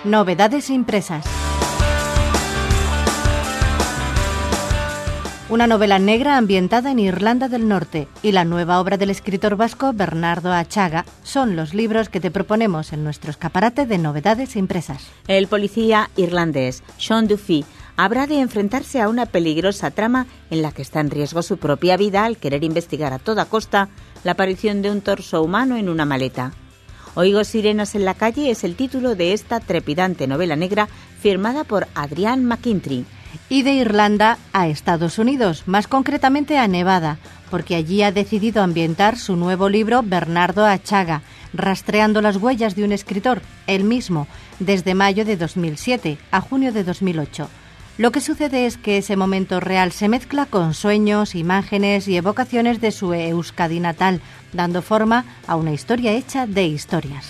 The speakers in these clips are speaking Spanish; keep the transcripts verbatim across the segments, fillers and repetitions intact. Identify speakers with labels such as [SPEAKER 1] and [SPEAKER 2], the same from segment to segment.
[SPEAKER 1] Novedades impresas. Una novela negra ambientada en Irlanda del Norte y la nueva obra del escritor vasco Bernardo Achaga son los libros que te proponemos en nuestro escaparate de novedades impresas.
[SPEAKER 2] El policía irlandés Sean Duffy habrá de enfrentarse a una peligrosa trama en la que está en riesgo su propia vida al querer investigar a toda costa la aparición de un torso humano en una maleta. Oigo sirenas en la calle es el título de esta trepidante novela negra firmada por Adrian McKinty.
[SPEAKER 1] Y de Irlanda a Estados Unidos, más concretamente a Nevada, porque allí ha decidido ambientar su nuevo libro Bernardo Achaga, rastreando las huellas de un escritor, él mismo, desde mayo de dos mil siete a junio de dos mil ocho. Lo que sucede es que ese momento real se mezcla con sueños, imágenes y evocaciones de su Euskadi natal, dando forma a una historia hecha de historias.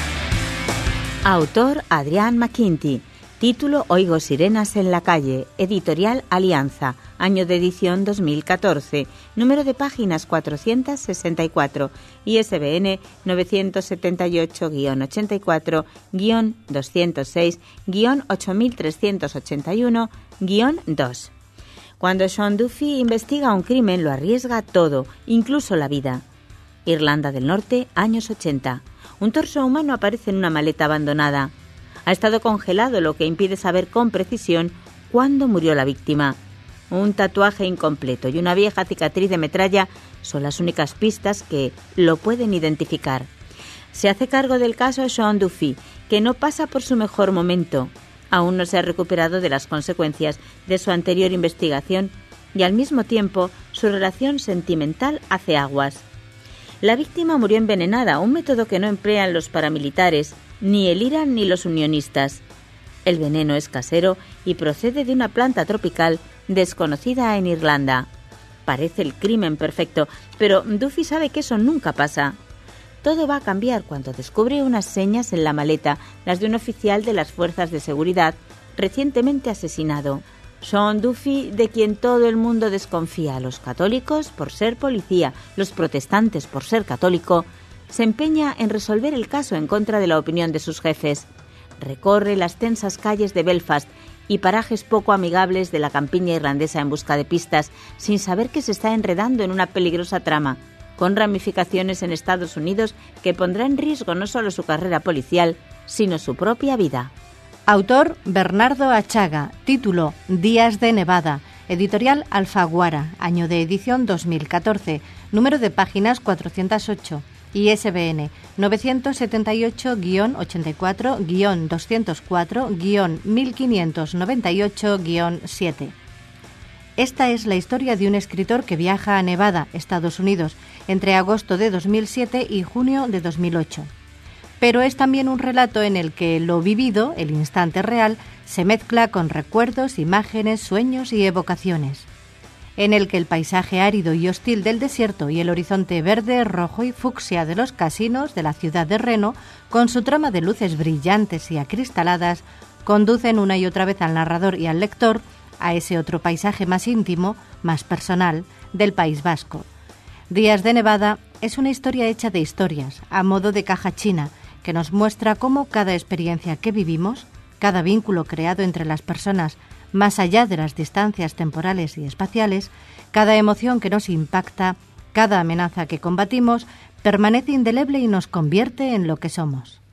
[SPEAKER 2] Autor Adrian McKinty. Título Oigo sirenas en la calle. Editorial Alianza. Año de edición dos mil catorce. Número de páginas cuatrocientos sesenta y cuatro. I S B N novecientos setenta y ocho guion ochenta y cuatro guion doscientos seis guion ocho mil trescientos ochenta y uno guion dos. Cuando Sean Duffy investiga un crimen, lo arriesga todo, incluso la vida. Irlanda del Norte, años ochenta. Un torso humano aparece en una maleta abandonada. Ha estado congelado, lo que impide saber con precisión cuándo murió la víctima. Un tatuaje incompleto y una vieja cicatriz de metralla son las únicas pistas que lo pueden identificar. Se hace cargo del caso Sean Duffy, que no pasa por su mejor momento. Aún no se ha recuperado de las consecuencias de su anterior investigación y al mismo tiempo su relación sentimental hace aguas. La víctima murió envenenada, un método que no emplean los paramilitares, ni el IRA ni los unionistas. El veneno es casero y procede de una planta tropical desconocida en Irlanda. Parece el crimen perfecto, pero Duffy sabe que eso nunca pasa. Todo va a cambiar cuando descubre unas señas en la maleta, las de un oficial de las fuerzas de seguridad recientemente asesinado. Sean Duffy, de quien todo el mundo desconfía, los católicos por ser policía, los protestantes por ser católico, se empeña en resolver el caso en contra de la opinión de sus jefes. Recorre las tensas calles de Belfast y parajes poco amigables de la campiña irlandesa en busca de pistas, sin saber que se está enredando en una peligrosa trama, con ramificaciones en Estados Unidos que pondrá en riesgo no solo su carrera policial, sino su propia vida.
[SPEAKER 1] Autor Bernardo Achaga. Título Días de Nevada. Editorial Alfaguara. Año de edición dos mil catorce. Número de páginas cuatrocientos ocho. I S B N novecientos setenta y ocho guion ochenta y cuatro guion doscientos cuatro guion mil quinientos noventa y ocho guion siete. Esta es la historia de un escritor que viaja a Nevada, Estados Unidos, entre agosto de dos mil siete y junio de dos mil ocho. Pero es también un relato en el que lo vivido, el instante real, se mezcla con recuerdos, imágenes, sueños y evocaciones. En el que el paisaje árido y hostil del desierto y el horizonte verde, rojo y fucsia de los casinos de la ciudad de Reno, con su trama de luces brillantes y acristaladas, conducen una y otra vez al narrador y al lector a ese otro paisaje más íntimo, más personal, del País Vasco. Días de Nevada es una historia hecha de historias, a modo de caja china, que nos muestra cómo cada experiencia que vivimos, cada vínculo creado entre las personas, más allá de las distancias temporales y espaciales, cada emoción que nos impacta, cada amenaza que combatimos, permanece indeleble y nos convierte en lo que somos.